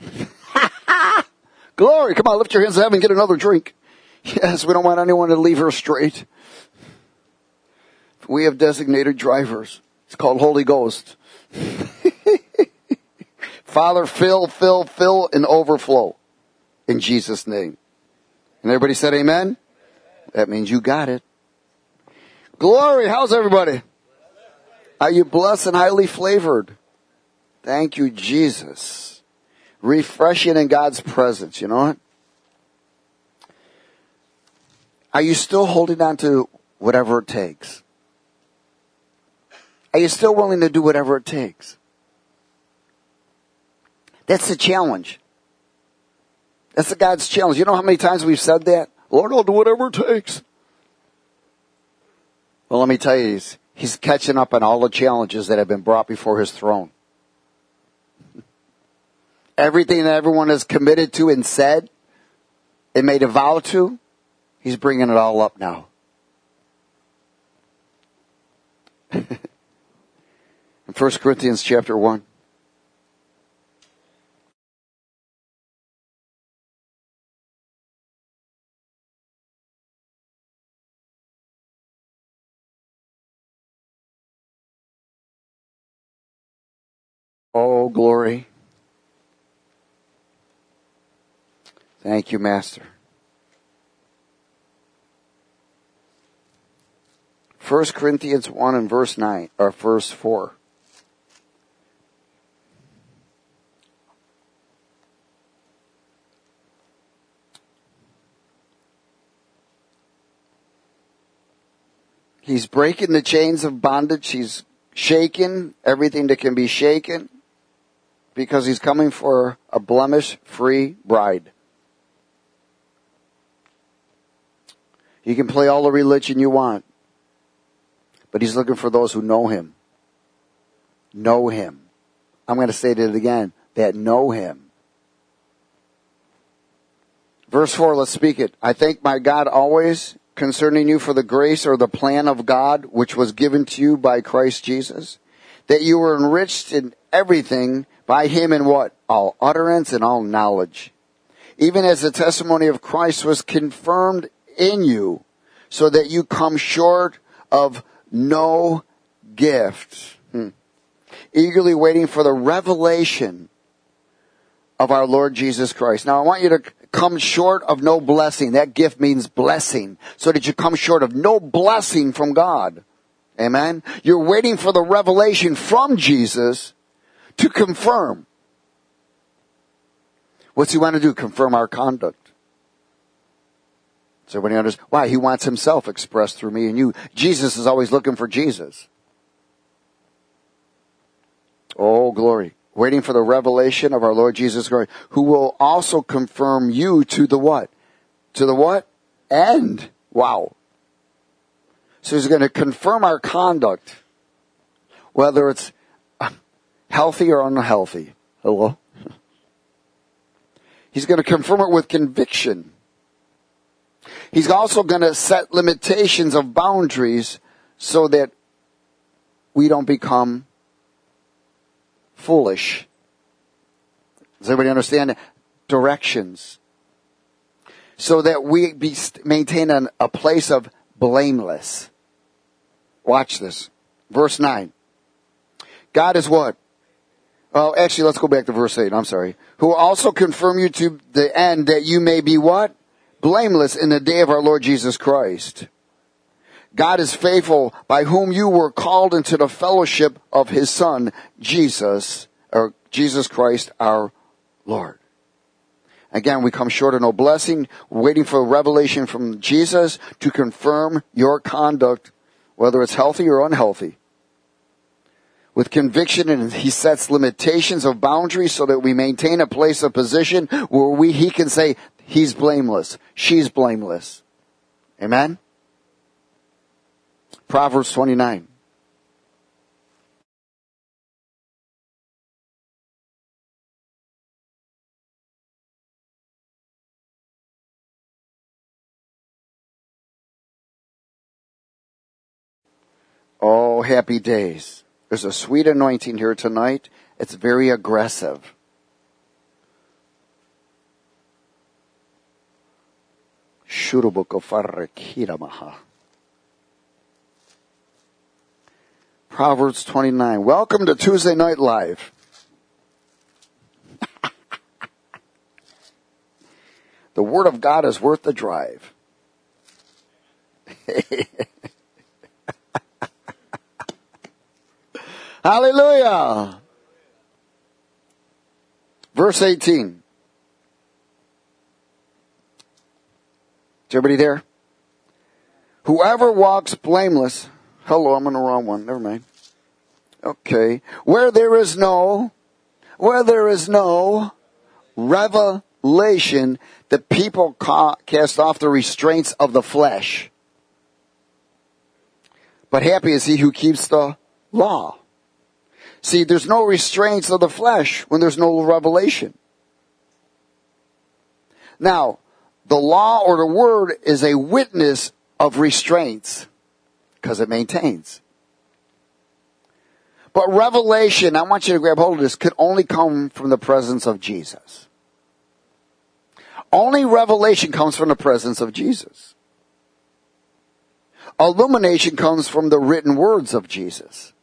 Glory. Come on, lift your hands to heaven and get another drink. Yes, we don't want anyone to leave her straight. We have designated drivers. It's called Holy Ghost. Father, fill, and overflow. In Jesus' name. And everybody said amen? That means you got it. Glory. How's everybody? Are you blessed and highly flavored? Thank you, Jesus. Refreshing in God's presence. You know what? Are you still holding on to whatever it takes? Are you still willing to do whatever it takes? That's the challenge. That's the God's challenge. You know how many times we've said that? Lord, I'll do whatever it takes. Well, let me tell you, he's catching up on all the challenges that have been brought before his throne. Everything that everyone has committed to and said and made a vow to, he's bringing it all up now. In 1 Corinthians chapter 1. Oh, glory. Thank you, Master. 1 Corinthians 1 and verse 9, or verse 4. He's breaking the chains of bondage. He's shaking everything that can be shaken because he's coming for a blemish-free bride. You can play all the religion you want, but he's looking for those who know him. Know him. I'm going to say it again, that know him. Verse 4, let's speak it. I thank my God always concerning you for the grace or the plan of God which was given to you by Christ Jesus, that you were enriched in everything by him in what? All utterance and all knowledge. Even as the testimony of Christ was confirmed in you, so that you come short of no gift. Eagerly waiting for the revelation of our Lord Jesus Christ. Now I want you to come short of no blessing. That gift means blessing. So that you come short of no blessing from God. Amen? You're waiting for the revelation from Jesus to confirm. What's he want to do? Confirm our conduct. So everybody understands why he wants himself expressed through me and you. Jesus is always looking for Jesus. Oh, glory. Waiting for the revelation of our Lord Jesus Christ, who will also confirm you to the what? To the what? End. Wow. So he's going to confirm our conduct, whether it's healthy or unhealthy. Hello? He's going to confirm it with conviction. He's also going to set limitations of boundaries so that we don't become foolish. Does everybody understand? Directions. So that we maintain a place of blameless. Watch this. Verse 9. God is what? Oh, actually, let's go back to verse 8. I'm sorry. Who will also confirm you to the end that you may be what? Blameless in the day of our Lord Jesus Christ. God is faithful, by whom you were called into the fellowship of his Son, Jesus Christ our Lord. Again, we come short of no blessing, waiting for a revelation from Jesus to confirm your conduct, whether it's healthy or unhealthy. With conviction, and he sets limitations of boundaries so that we maintain a place of position where he can say, he's blameless, she's blameless. Amen? Proverbs 29. Oh, happy days. There's a sweet anointing here tonight. It's very aggressive. Proverbs 29. Welcome to Tuesday Night Live. The Word of God is worth the drive. Hallelujah. Verse 18. Is everybody there? Whoever walks blameless. Hello, I'm on the wrong one. Never mind. Okay. Where there is no revelation, the people cast off the restraints of the flesh. But happy is he who keeps the law. See, there's no restraints of the flesh when there's no revelation. Now, the law or the word is a witness of restraints because it maintains. But revelation, I want you to grab hold of this, could only come from the presence of Jesus. Only revelation comes from the presence of Jesus. Illumination comes from the written words of Jesus.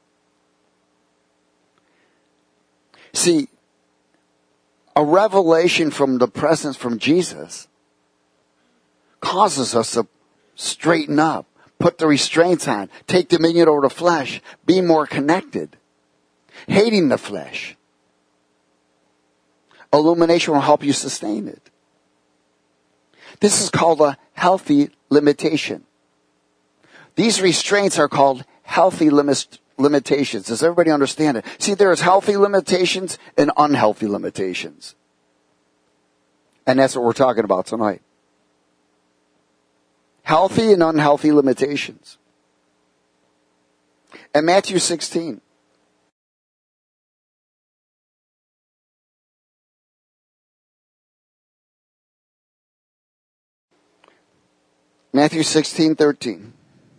See, a revelation from the presence from Jesus causes us to straighten up, put the restraints on, take dominion over the flesh, be more connected, hating the flesh. Illumination will help you sustain it. This is called a healthy limitation. These restraints are called healthy limitations. Does everybody understand it? See, there's healthy limitations and unhealthy limitations. And that's what we're talking about tonight. Healthy and unhealthy limitations. And Matthew 16. Matthew 16:13.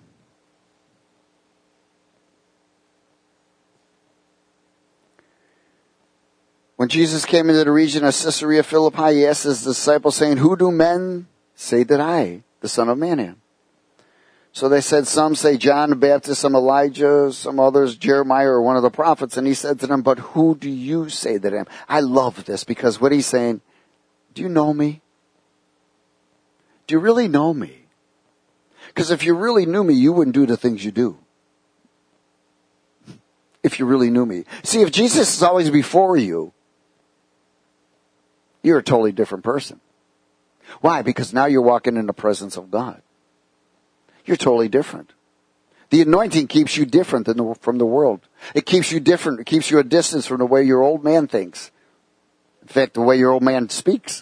When Jesus came into the region of Caesarea Philippi, he asked his disciples, saying, "Who do men say that I, the Son of Man, am?" So they said, some say John the Baptist, some Elijah, some others Jeremiah or one of the prophets. And he said to them, "But who do you say that I am?" I love this because what he's saying, do you know me? Do you really know me? Because if you really knew me, you wouldn't do the things you do. If you really knew me. See, if Jesus is always before you, you're a totally different person. Why? Because now you're walking in the presence of God. You're totally different. The anointing keeps you different from the world. It keeps you different. It keeps you a distance from the way your old man thinks. In fact, the way your old man speaks.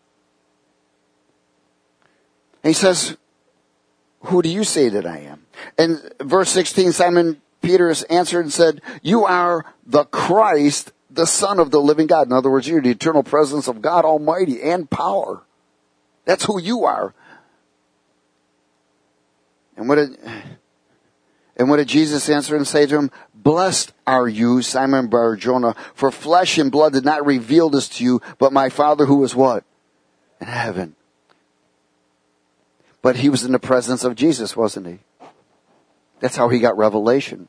And he says, "Who do you say that I am?" And verse 16, Simon Peter answered and said, "You are the Christ, the Son of the living God." In other words, you're the eternal presence of God Almighty and power. That's who you are. And what did Jesus answer and say to him? "Blessed are you, Simon Bar-Jonah, for flesh and blood did not reveal this to you, but my Father who is what? In heaven." But he was in the presence of Jesus, wasn't he? That's how he got revelation.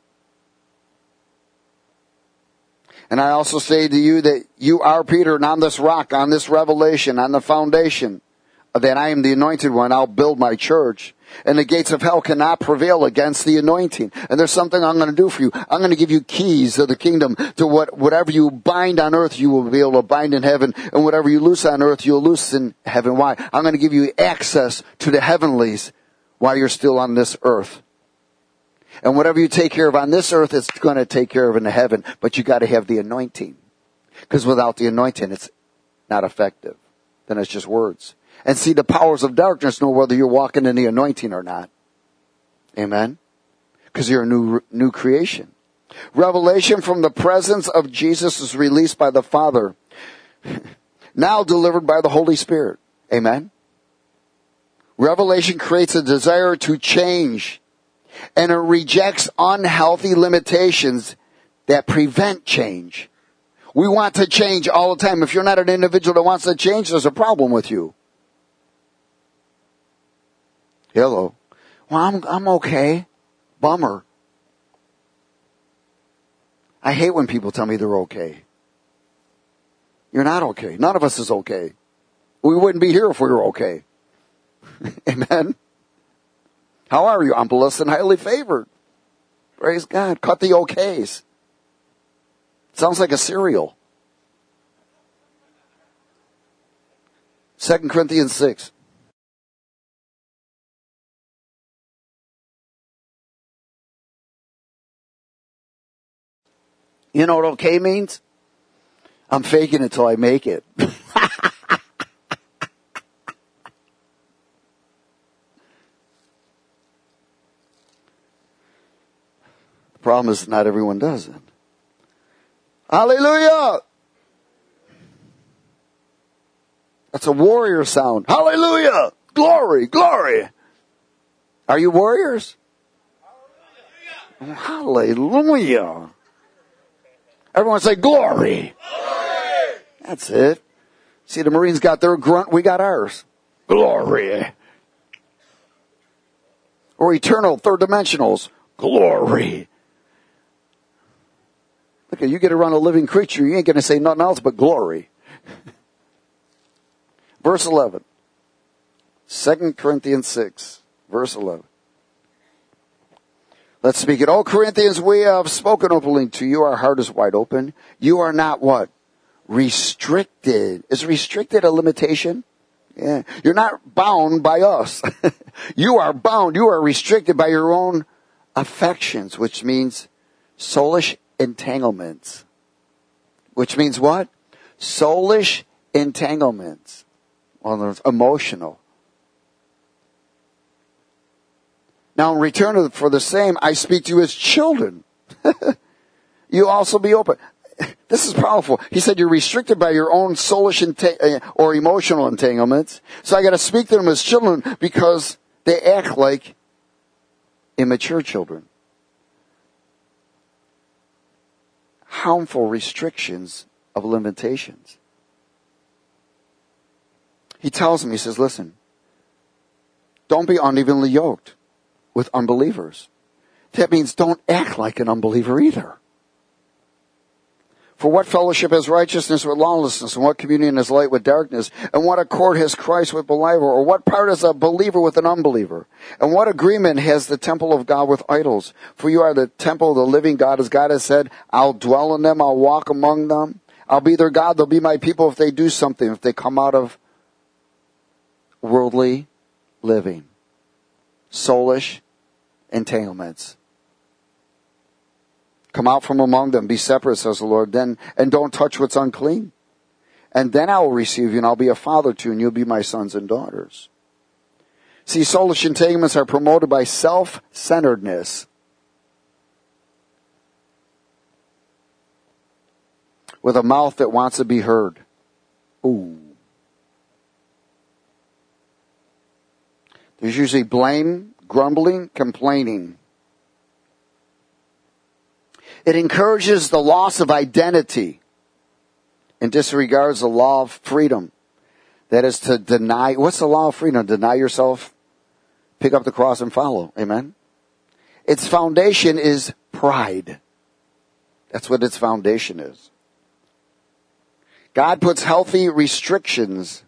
"And I also say to you that you are Peter, and on this rock, on this revelation, on the foundation, that I am the anointed one, I'll build my church. And the gates of hell cannot prevail against the anointing." And there's something I'm going to do for you. I'm going to give you keys of the kingdom to whatever you bind on earth, you will be able to bind in heaven. And whatever you loose on earth, you'll loose in heaven. Why? I'm going to give you access to the heavenlies while you're still on this earth. And whatever you take care of on this earth, it's going to take care of in the heaven. But you got to have the anointing. Because without the anointing, it's not effective. Then it's just words. And see, the powers of darkness know whether you're walking in the anointing or not. Amen? Because you're a new creation. Revelation from the presence of Jesus is released by the Father. Now delivered by the Holy Spirit. Amen? Revelation creates a desire to change. And it rejects unhealthy limitations that prevent change. We want to change all the time. If you're not an individual that wants to change, there's a problem with you. Hello. Well, I'm okay. Bummer. I hate when people tell me they're okay. You're not okay. None of us is okay. We wouldn't be here if we were okay. Amen. How are you? I'm blessed and highly favored. Praise God. Cut the okays. Sounds like a cereal. 2 Corinthians 6. You know what okay means? I'm faking it till I make it. The problem is not everyone does it. Hallelujah! That's a warrior sound. Hallelujah! Glory, glory! Are you warriors? Hallelujah! Hallelujah! Everyone say glory! Glory! That's it. See, the Marines got their grunt, we got ours. Glory! Or eternal, third dimensionals. Glory! Look, you get around a living creature, you ain't going to say nothing else but glory. Verse 11. 2 Corinthians 6, verse 11. Let's speak it. Oh, Corinthians, we have spoken openly to you. Our heart is wide open. You are not what? Restricted. Is restricted a limitation? Yeah. You're not bound by us. You are bound. You are restricted by your own affections, which means soulish entanglements. Which means what? Soulish entanglements. Well, there's emotional. Now, in return for the same, I speak to you as children. You also be open. This is powerful. He said you're restricted by your own soulish or emotional entanglements. So I got to speak to them as children because they act like immature children. Harmful restrictions of limitations. He tells me, he says, listen, don't be unevenly yoked with unbelievers. That means don't act like an unbeliever either. For what fellowship has righteousness with lawlessness, and what communion has light with darkness, and what accord has Christ with Belial, or what part has a believer with an unbeliever? And what agreement has the temple of God with idols? For you are the temple of the living God, as God has said, I'll dwell in them, I'll walk among them, I'll be their God, they'll be my people if they do something, if they come out of worldly living. Soulish entanglements. Come out from among them, be separate, says the Lord, then, and don't touch what's unclean. And then I will receive you, and I'll be a father to you, and you'll be my sons and daughters. See, soulish entanglements are promoted by self-centeredness. With a mouth that wants to be heard. Ooh. There's usually blame, grumbling, complaining. It encourages the loss of identity and disregards the law of freedom. That is to deny. What's the law of freedom? Deny yourself, pick up the cross and follow. Amen? Its foundation is pride. That's what its foundation is. God puts healthy restrictions.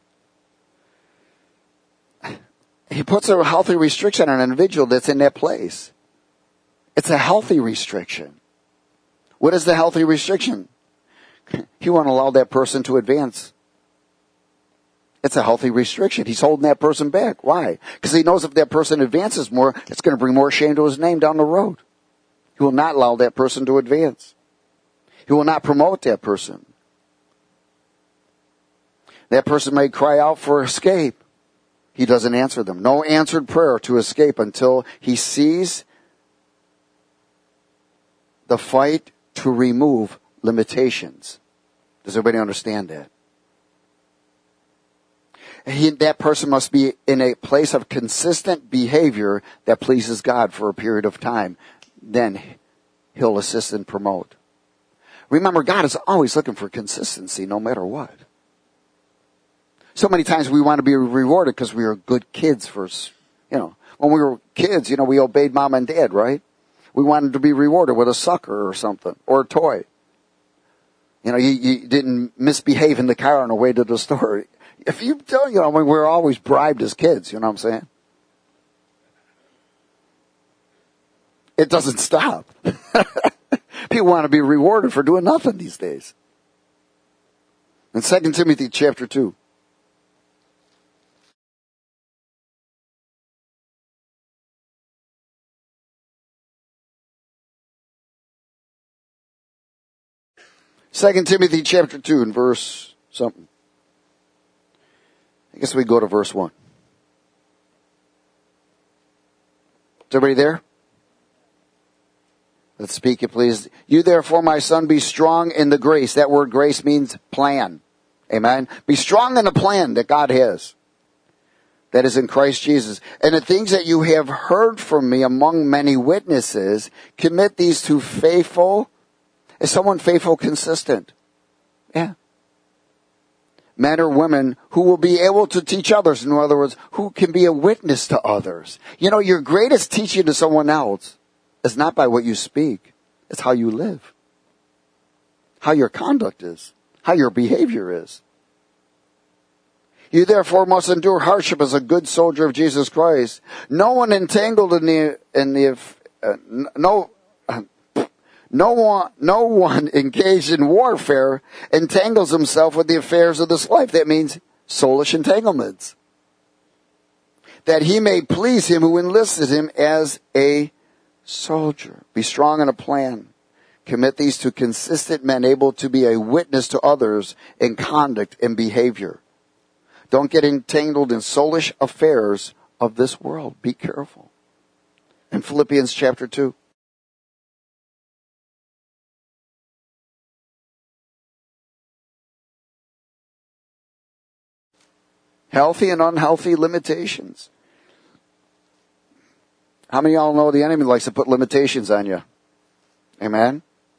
He puts a healthy restriction on an individual that's in that place. It's a healthy restriction. What is the healthy restriction? He won't allow that person to advance. It's a healthy restriction. He's holding that person back. Why? Because he knows if that person advances more, it's going to bring more shame to his name down the road. He will not allow that person to advance. He will not promote that person. That person may cry out for escape. He doesn't answer them. No answered prayer to escape until he sees the fight to remove limitations. Does everybody understand that? That person must be in a place of consistent behavior that pleases God for a period of time. Then he'll assist and promote. Remember, God is always looking for consistency no matter what. So many times we want to be rewarded because we are good kids first. When we were kids, we obeyed mom and dad, right? We wanted to be rewarded with a sucker or something, or a toy. You didn't misbehave in the car on the way to the store. If you don't, we were always bribed as kids, you know what I'm saying? It doesn't stop. People want to be rewarded for doing nothing these days. In 2 Timothy chapter 2. Second Timothy chapter 2 and verse something. I guess we go to verse 1. Is everybody there? Let's speak it, please. You therefore, my son, be strong in the grace. That word grace means plan. Amen. Be strong in the plan that God has. That is in Christ Jesus. And the things that you have heard from me among many witnesses, commit these to faithful. Is someone faithful, consistent? Yeah. Men or women who will be able to teach others. In other words, who can be a witness to others. Your greatest teaching to someone else is not by what you speak. It's how you live. How your conduct is. How your behavior is. You therefore must endure hardship as a good soldier of Jesus Christ. No one entangled no one engaged in warfare entangles himself with the affairs of this life. That means soulish entanglements. That he may please him who enlisted him as a soldier. Be strong in a plan. Commit these to consistent men able to be a witness to others in conduct and behavior. Don't get entangled in soulish affairs of this world. Be careful. In Philippians chapter 2. Healthy and unhealthy limitations. How many of y'all know the enemy likes to put limitations on you? Amen?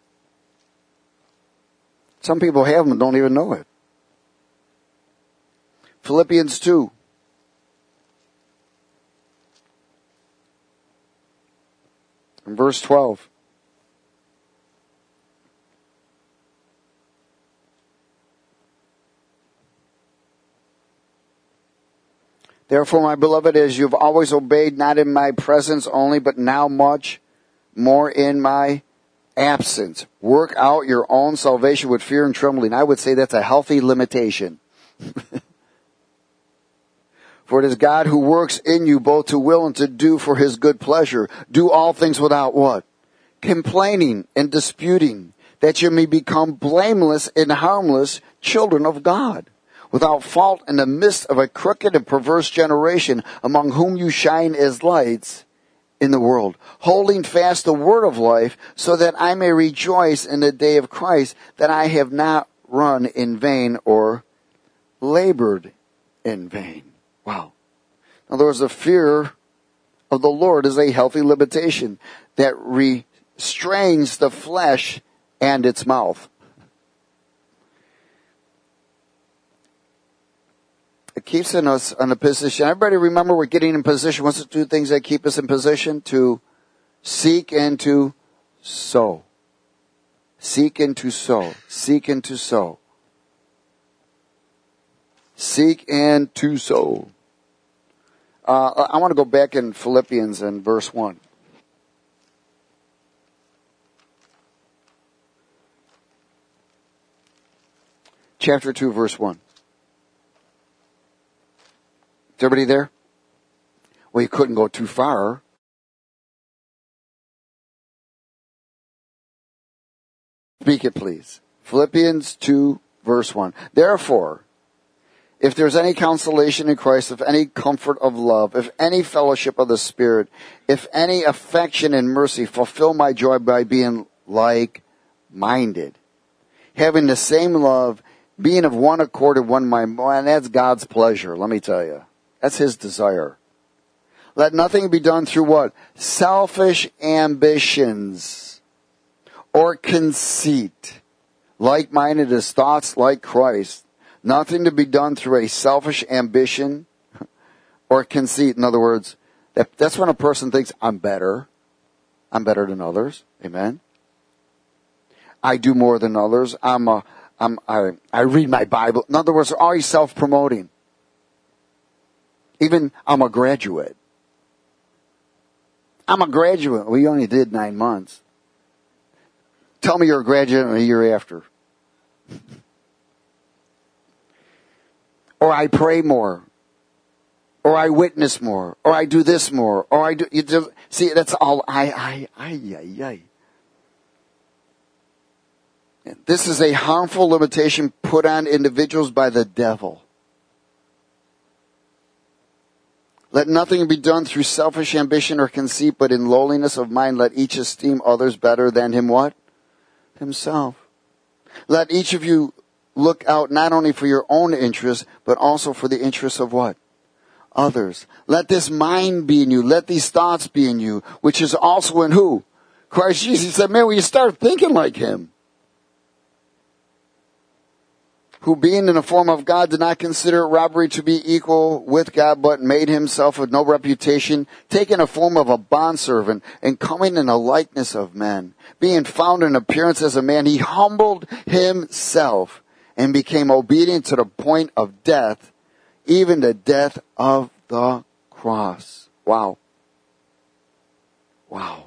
Some people have them and don't even know it. Philippians 2. And verse 12. Therefore, my beloved, as you've always obeyed, not in my presence only, but now much more in my absence. Work out your own salvation with fear and trembling. I would say that's a healthy limitation. For it is God who works in you both to will and to do for his good pleasure. Do all things without what? Complaining and disputing, that you may become blameless and harmless children of God, without fault in the midst of a crooked and perverse generation, among whom you shine as lights in the world, holding fast the word of life, so that I may rejoice in the day of Christ, that I have not run in vain or labored in vain. Wow. In other words, the fear of the Lord is a healthy limitation that restrains the flesh and its mouth. It keeps us in a position. Everybody remember we're getting in position. What's the two things that keep us in position? To seek and to sow. Seek and to sow. Seek and to sow. Seek and to sow. I want to go back in Philippians in verse 1. Chapter 2, verse 1. Is everybody there? Well, you couldn't go too far. Speak it, please. Philippians 2, verse 1. Therefore, if there's any consolation in Christ, if any comfort of love, if any fellowship of the Spirit, if any affection and mercy, fulfill my joy by being like-minded, having the same love, being of one accord and one mind. And that's God's pleasure, let me tell you. That's his desire. Let nothing be done through what? Selfish ambitions or conceit. Like-minded as thoughts like Christ. Nothing to be done through a selfish ambition or conceit. In other words, That's when a person thinks, I'm better. I'm better than others. Amen. I do more than others. I read my Bible. In other words, they're always self-promoting. Even, I'm a graduate. I'm a graduate. We only did 9 months. Tell me you're a graduate in a year after. Or I pray more. Or I witness more. Or I do this more. Or I do, see, that's all This is a harmful limitation put on individuals by the devil. Let nothing be done through selfish ambition or conceit, but in lowliness of mind let each esteem others better than him what? Himself. Let each of you look out not only for your own interests, but also for the interests of what? Others. Let this mind be in you. Let these thoughts be in you, which is also in who? Christ Jesus. He said, man, when you start thinking like him, who being in the form of God did not consider it robbery to be equal with God, but made himself of no reputation, taking a form of a bondservant, and coming in the likeness of men. Being found in appearance as a man, he humbled himself and became obedient to the point of death, even the death of the cross. Wow. Wow.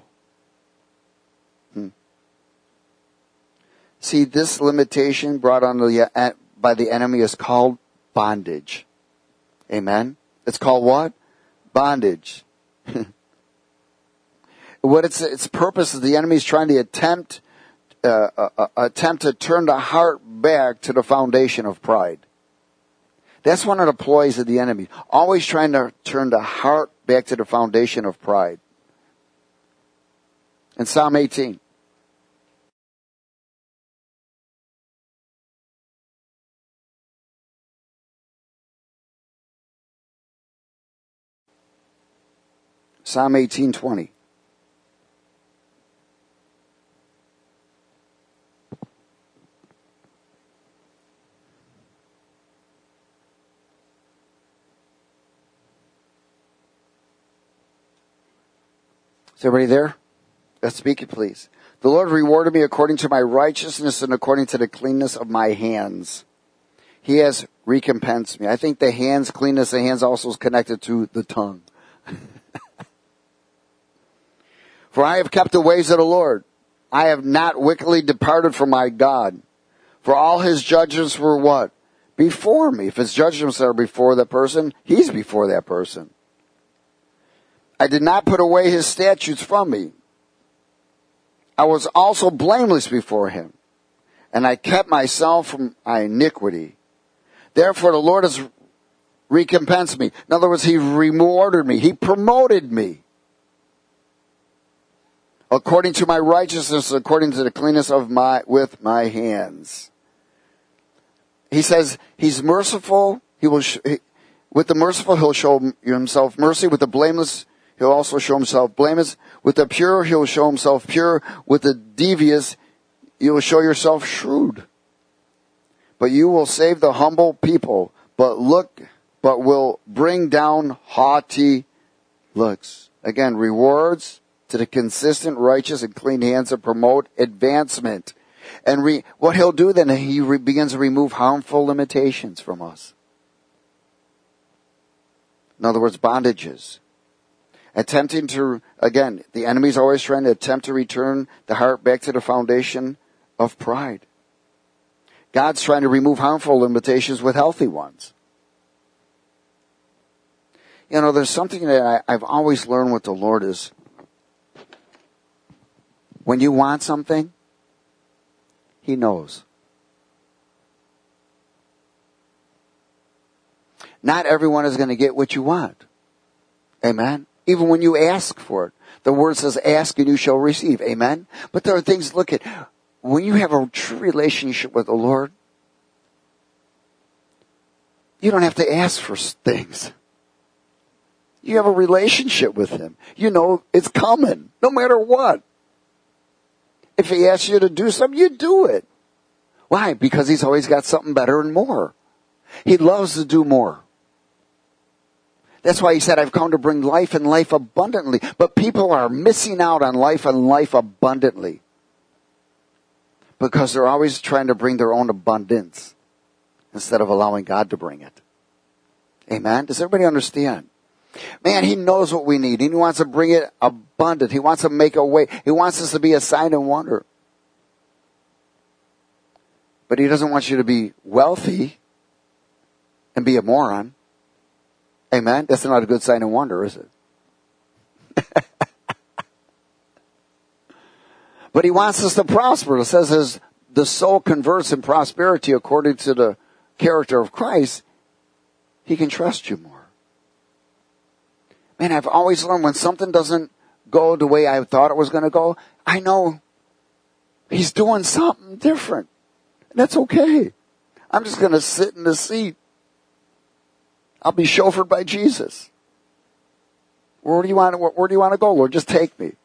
See, this limitation brought on by the enemy is called bondage. Amen? It's called what? Bondage. What its purpose is, the enemy is trying to attempt to turn the heart back to the foundation of pride. That's one of the ploys of the enemy. Always trying to turn the heart back to the foundation of pride. In Psalm 18. Psalm 18:20. Is everybody there? Let's speak it, please. The Lord rewarded me according to my righteousness and according to the cleanness of my hands. He has recompensed me. I think the hands, cleanness of hands also is connected to the tongue. For I have kept the ways of the Lord. I have not wickedly departed from my God. For all his judgments were what? Before me. If his judgments are before that person, he's before that person. I did not put away his statutes from me. I was also blameless before him, and I kept myself from my iniquity. Therefore the Lord has recompensed me. In other words, he rewarded me. He promoted me. According to my righteousness, according to the cleanness of with my hands. He says he's merciful. With the merciful, he'll show himself mercy. With the blameless, he'll also show himself blameless. With the pure, he'll show himself pure. With the devious, you'll show yourself shrewd. But you will save the humble people, but will bring down haughty looks. Again, rewards to the consistent, righteous, and clean hands that promote advancement. And what he'll do then, he begins to remove harmful limitations from us. In other words, bondages. Attempting to, again, the enemy's always trying to attempt to return the heart back to the foundation of pride. God's trying to remove harmful limitations with healthy ones. You know, there's something that I've always learned with the Lord is, when you want something, he knows. Not everyone is going to get what you want. Amen? Even when you ask for it. The word says, ask and you shall receive. Amen? But there are things, look at, when you have a true relationship with the Lord, you don't have to ask for things. You have a relationship with him. You know it's coming, no matter what. If he asks you to do something, you do it. Why? Because he's always got something better and more. He loves to do more. That's why he said, I've come to bring life and life abundantly. But people are missing out on life and life abundantly because they're always trying to bring their own abundance instead of allowing God to bring it. Amen? Does everybody understand? Man, he knows what we need. He wants to bring it abundant. He wants to make a way. He wants us to be a sign and wonder. But he doesn't want you to be wealthy and be a moron. Amen? That's not a good sign and wonder, is it? But he wants us to prosper. It says as the soul converts in prosperity according to the character of Christ, he can trust you more. Man, I've always learned when something doesn't go the way I thought it was going to go, I know he's doing something different. And that's okay. I'm just going to sit in the seat. I'll be chauffeured by Jesus. Where do you want to go, Lord? Just take me.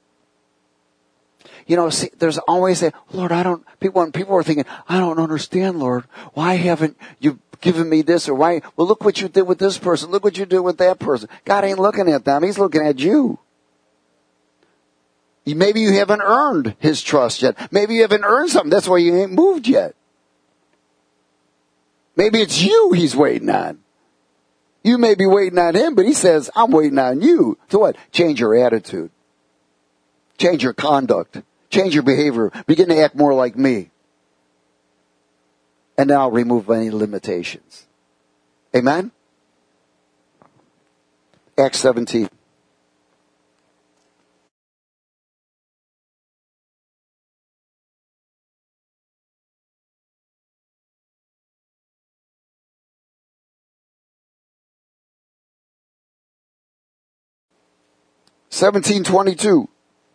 You know, see, there's always a, Lord, when people are thinking, I don't understand, Lord. Why haven't you given me this? Or why? Well, look what you did with this person. Look what you did with that person. God ain't looking at them. He's looking at you. Maybe you haven't earned his trust yet. Maybe you haven't earned something. That's why you ain't moved yet. Maybe it's you he's waiting on. You may be waiting on him, but he says, I'm waiting on you. To what? Change your attitude. Change your conduct. Change your behavior. Begin to act more like me. And then I'll remove any limitations. Amen? Acts 17. (17:22).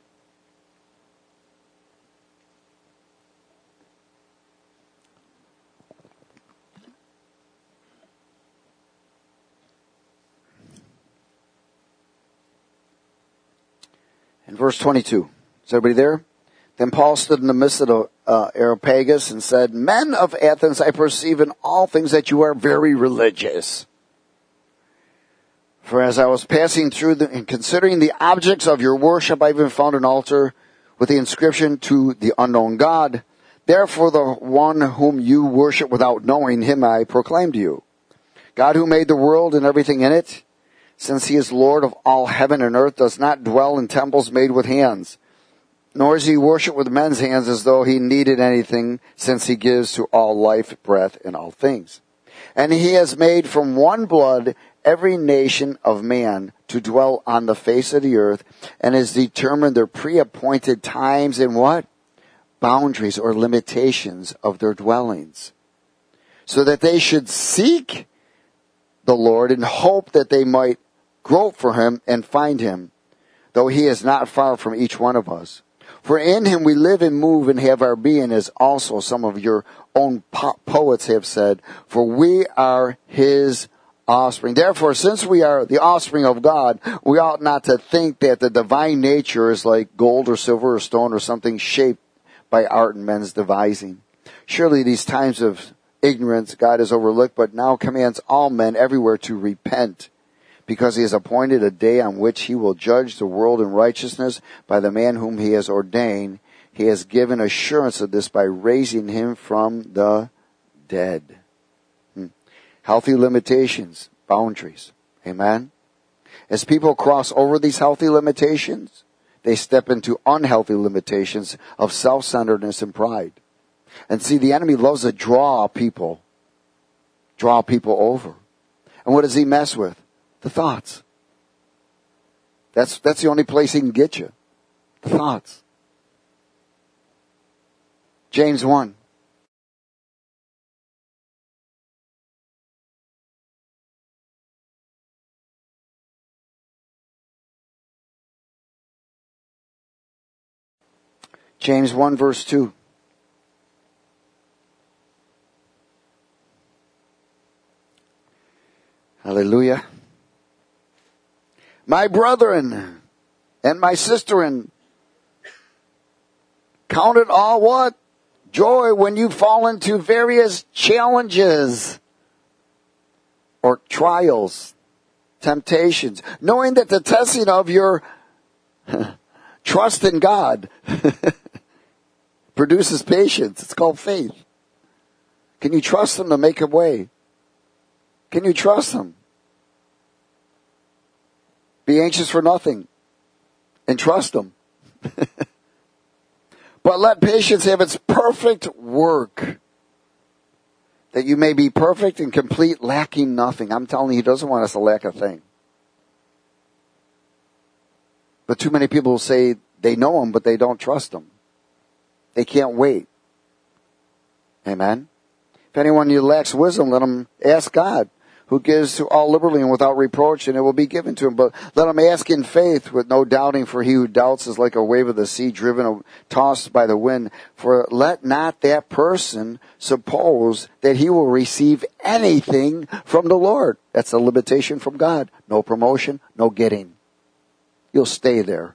In verse 22. Is everybody there? Then Paul stood in the midst of the Areopagus and said, Men of Athens, I perceive in all things that you are very religious. For as I was passing through and considering the objects of your worship, I even found an altar with the inscription to the unknown God. Therefore the one whom you worship without knowing him I proclaim to you. God who made the world and everything in it, since he is Lord of all heaven and earth, does not dwell in temples made with hands, nor is he worshipped with men's hands as though he needed anything, since he gives to all life, breath, and all things. And he has made from one blood every nation of man to dwell on the face of the earth, and has determined their pre-appointed times and what? Boundaries or limitations of their dwellings, so that they should seek the Lord and hope that they might grope for him and find him, though he is not far from each one of us. For in him we live and move and have our being, as also some of your own poets have said, for we are his offspring. Therefore, since we are the offspring of God, we ought not to think that the divine nature is like gold or silver or stone or something shaped by art and men's devising. Surely these times of ignorance God has overlooked, but now commands all men everywhere to repent, because he has appointed a day on which he will judge the world in righteousness by the man whom he has ordained. He has given assurance of this by raising him from the dead. Healthy limitations, boundaries. Amen? As people cross over these healthy limitations, they step into unhealthy limitations of self-centeredness and pride. And see, the enemy loves to draw people over. And what does he mess with? The thoughts. That's the only place he can get you. The thoughts. James 1. James 1 verse 2. Hallelujah. My brethren and my sisterin, count it all what? Joy when you fall into various challenges or trials. temptations, knowing that the testing of your trust in God produces patience. It's called faith. Can you trust Him to make a way? Can you trust Him? Be anxious for nothing and trust Him. But let patience have its perfect work, that you may be perfect and complete, lacking nothing. I'm telling you, He doesn't want us to lack a thing. But too many people say they know Him, but they don't trust Him. They can't wait. Amen? If anyone you lacks wisdom, let him ask God, who gives to all liberally and without reproach, and it will be given to him. But let him ask in faith with no doubting, for he who doubts is like a wave of the sea driven, tossed by the wind. For let not that person suppose that he will receive anything from the Lord. That's a limitation from God. No promotion, no getting. You'll stay there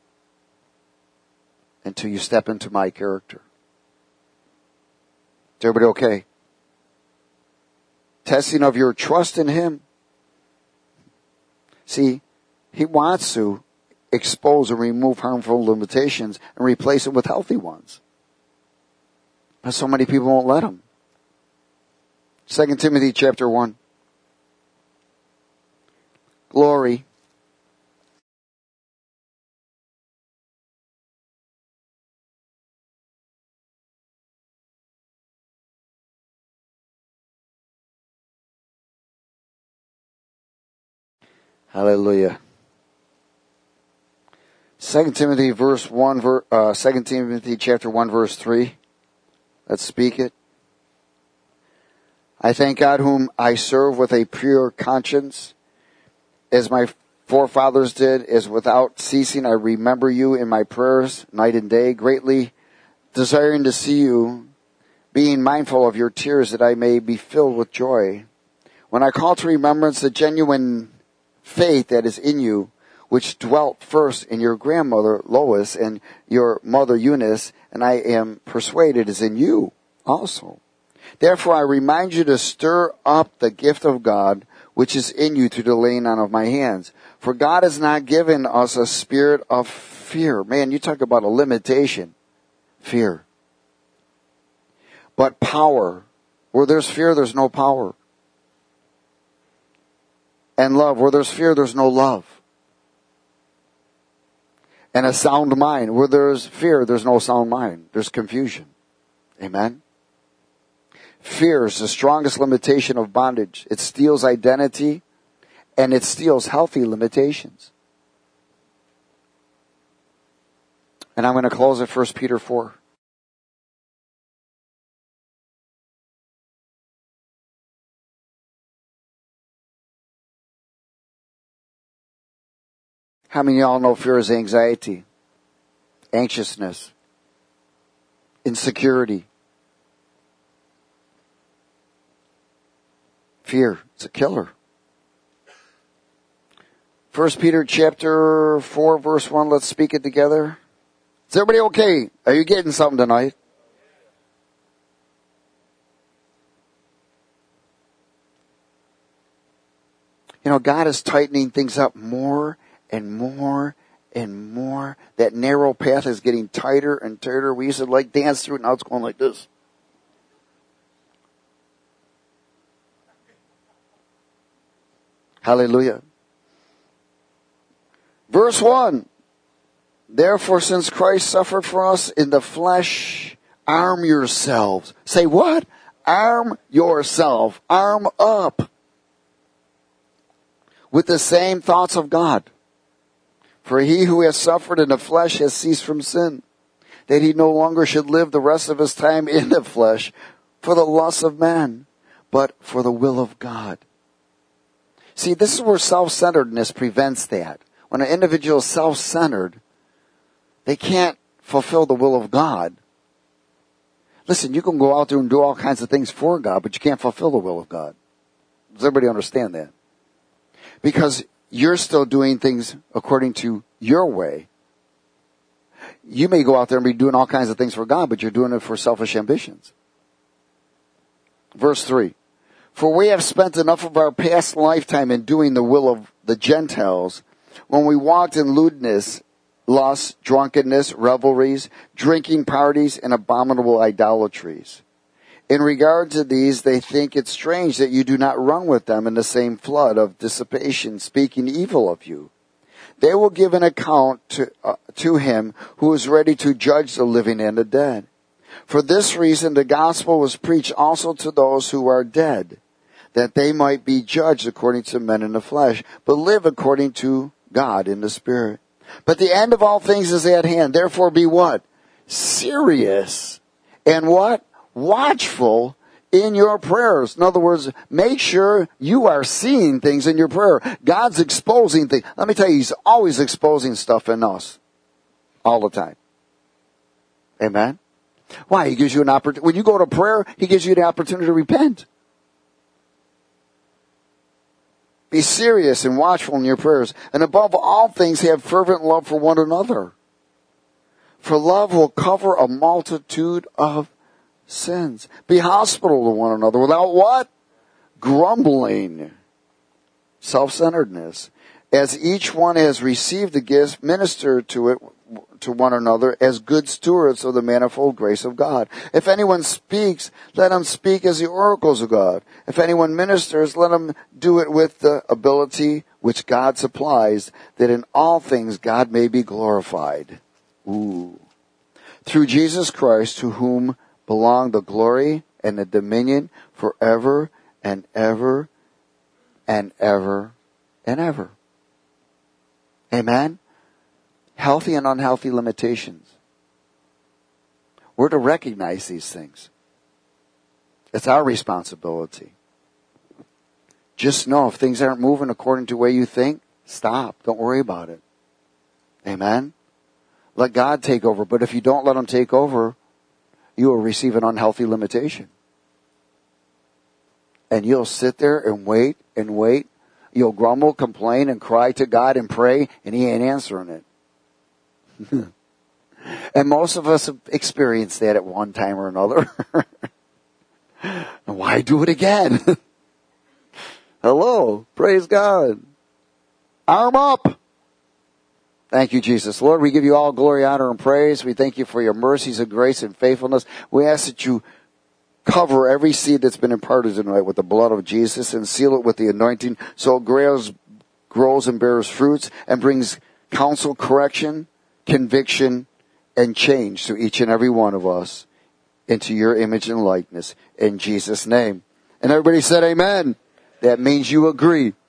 until you step into my character. Is everybody okay? Testing of your trust in Him. See, He wants to expose and remove harmful limitations and replace them with healthy ones. But so many people won't let Him. 2 Timothy chapter 1. Glory. Hallelujah. 2 Timothy chapter 1 verse 3. Let's speak it. I thank God whom I serve with a pure conscience, as my forefathers did, as without ceasing I remember you in my prayers night and day, greatly desiring to see you, being mindful of your tears, that I may be filled with joy. When I call to remembrance the genuine faith that is in you, which dwelt first in your grandmother Lois and your mother Eunice, and I am persuaded is in you also. Therefore I remind you to stir up the gift of God, which is in you through the laying on of my hands. For God has not given us a spirit of fear. Man, you talk about a limitation. Fear. But power. Where there's fear, there's no power. And love. Where there's fear, there's no love. And a sound mind. Where there's fear, there's no sound mind. There's confusion. Amen? Fear is the strongest limitation of bondage. It steals identity and it steals healthy limitations. And I'm going to close at 1 Peter 4. How many of y'all know fear is anxiety, anxiousness, insecurity? Fear, it's a killer. 1 Peter chapter 4 verse 1, let's speak it together. Is everybody okay? Are you getting something tonight? You know, God is tightening things up more and more and more. That narrow path is getting tighter and tighter. We used to like dance through it, now it's going like this. Hallelujah. Verse 1. Therefore, since Christ suffered for us in the flesh, arm yourselves. Say what? Arm yourself. Arm up. With the same thoughts of God. For he who has suffered in the flesh has ceased from sin, that he no longer should live the rest of his time in the flesh for the lusts of man, but for the will of God. See, this is where self-centeredness prevents that. When an individual is self-centered, they can't fulfill the will of God. Listen, you can go out there and do all kinds of things for God, but you can't fulfill the will of God. Does everybody understand that? Because you're still doing things according to your way. You may go out there and be doing all kinds of things for God, but you're doing it for selfish ambitions. Verse 3. For we have spent enough of our past lifetime in doing the will of the Gentiles, when we walked in lewdness, lust, drunkenness, revelries, drinking parties, and abominable idolatries. In regard to these, they think it strange that you do not run with them in the same flood of dissipation, speaking evil of you. They will give an account to him who is ready to judge the living and the dead. For this reason, the gospel was preached also to those who are dead, that they might be judged according to men in the flesh, but live according to God in the Spirit. But the end of all things is at hand. Therefore be what? Serious. And what? Watchful in your prayers. In other words, make sure you are seeing things in your prayer. God's exposing things. Let me tell you, He's always exposing stuff in us. All the time. Amen? Why? He gives you an opportunity. When you go to prayer, He gives you the opportunity to repent. Be serious and watchful in your prayers. And above all things, have fervent love for one another. For love will cover a multitude of sins. Be hospitable to one another without what? Grumbling. Self-centeredness. As each one has received the gift, minister to it to one another as good stewards of the manifold grace of God. If anyone speaks, let him speak as the oracles of God. If anyone ministers, let him do it with the ability which God supplies, that in all things God may be glorified. Ooh. Through Jesus Christ, to whom belong the glory and the dominion forever and ever and ever and ever. Amen? Healthy and unhealthy limitations. We're to recognize these things. It's our responsibility. Just know if things aren't moving according to the way you think, stop. Don't worry about it. Amen? Let God take over. But if you don't let Him take over, you will receive an unhealthy limitation. And you'll sit there and wait and wait. You'll grumble, complain, and cry to God and pray, and He ain't answering it. And most of us have experienced that at one time or another. And why do it again? Hello. Praise God. Arm up. Thank you, Jesus. Lord, we give you all glory, honor, and praise. We thank you for your mercies and grace and faithfulness. We ask that you cover every seed that's been imparted tonight with the blood of Jesus and seal it with the anointing so it grows and bears fruits and brings counsel, correction, conviction, and change to each and every one of us into your image and likeness in Jesus' name. And everybody said amen. That means you agree.